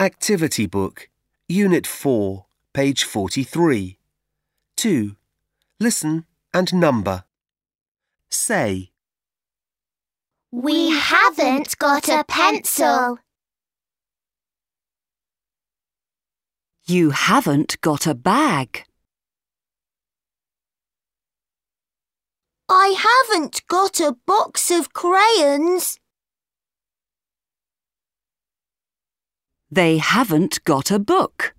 Activity Book, Unit 4, page 43. 2. Listen and number. Say. We haven't got a pencil. You haven't got a bag. I haven't got a box of crayons. They haven't got a book.